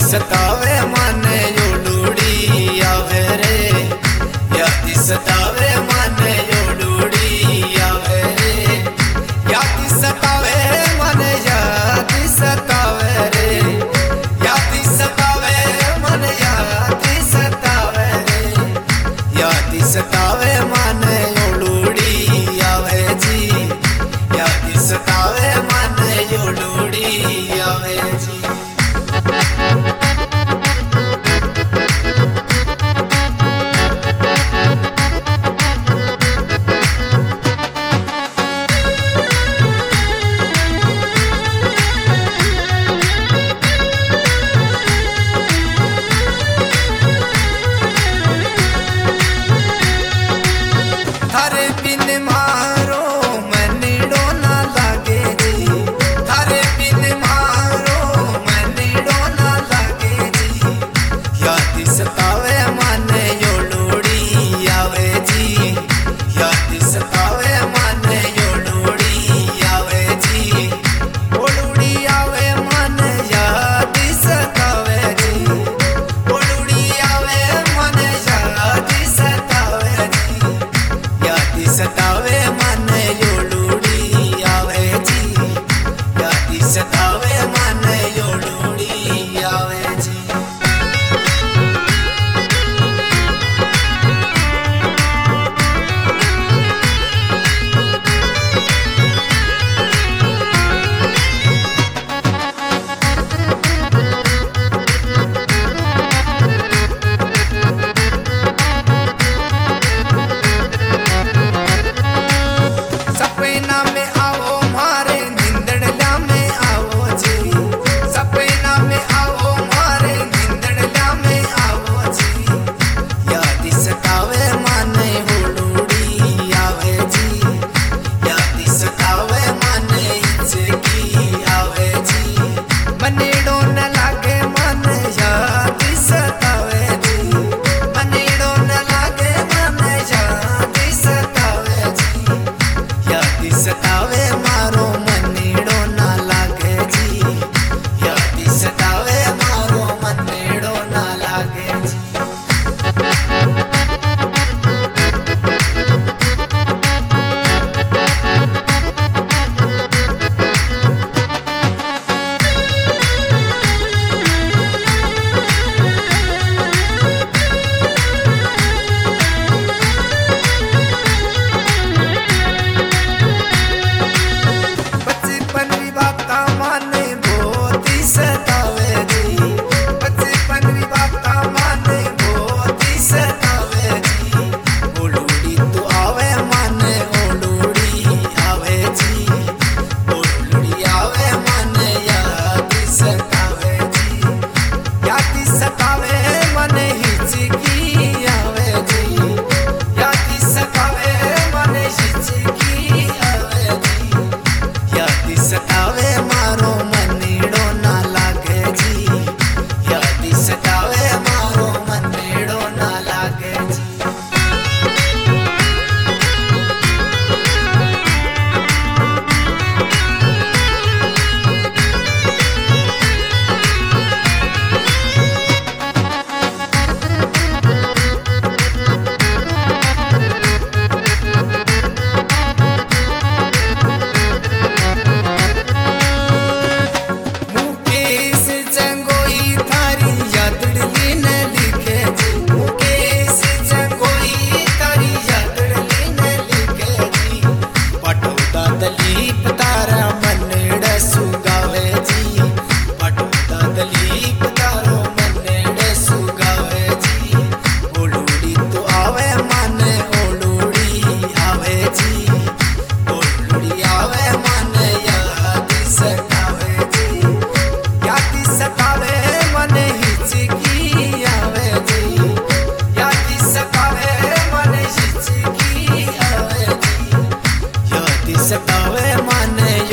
सतावे मन योडूडी आवे रे, याद सतावे मन योडूडी आवे रे, याद सतावे मन याद सतावे रे, याद सतावे मन याद सतावे रे, याद सतावे मन योडूडी आवे जी, याद सतावे मन योडूडी आवे जी। थारे बिन मारो मनीड़ो ना लागे जी, थारे बिन मारो मनीड़ो ना लागे जी, याद सतावे मन योडूडी आवे जी, याद सतावे मन योडूडी आवे जी, ओडूडी आवे मन याद सतावे जी, ओडूडी आवे मन याद सतावे जी, याद सतावे मन योडूडी आवे जी, याद सतावे मन योडूडी आवे जी। सपना में आओ मारे निंदड़ला में आओ जी, सपना में आओ मारे निंदड़ला में आओ जी, याद सतावे मन होडूडी आवे जी, याद सतावे मन इचकी आवे जी, मनेड़ो न लागे मन याद सतावे जी, मनेड़ो न लागे मन याद सतावे जी, याद सतावे मारो मनीड़ो ना लागे जी, याद सतावे मारो मनीड़ो ना लागे जी। बचपन की बाता माने बहुत ही सतावे जी, बचपन की बाता माने बहुत ही सतावे जी, ओडूडी तो आवे मन ओडूडी आवे जी, ओडूडी आवे मन याद सतावे जी, याद सतावे मन हिचकी आवे जी, याद सतावे मन हिचकी आवे जी, याद सतावे मारो मनीड़ो ना लागे जी, याद सतावे मारो मनीड़ो ना लागे जी। मुकेश जंगोई थारी यादड़ली न लिखे जी, मुकेश जंगोई थारी यादड़ली न लिखे जी, पटौदा दलीप तारा मनेड़ सुगावे जी, पटौदा दलीप तारो मनेड़ सुगावे जी, ओडूडी तो आवे मन ओडूडी आवे जी, ओडूडी आवे मन याद सतावे जी, याद सतावे मन हिचकी आवे जी, याद सतावे मन हिचकी आवे जी, याद सतावे मन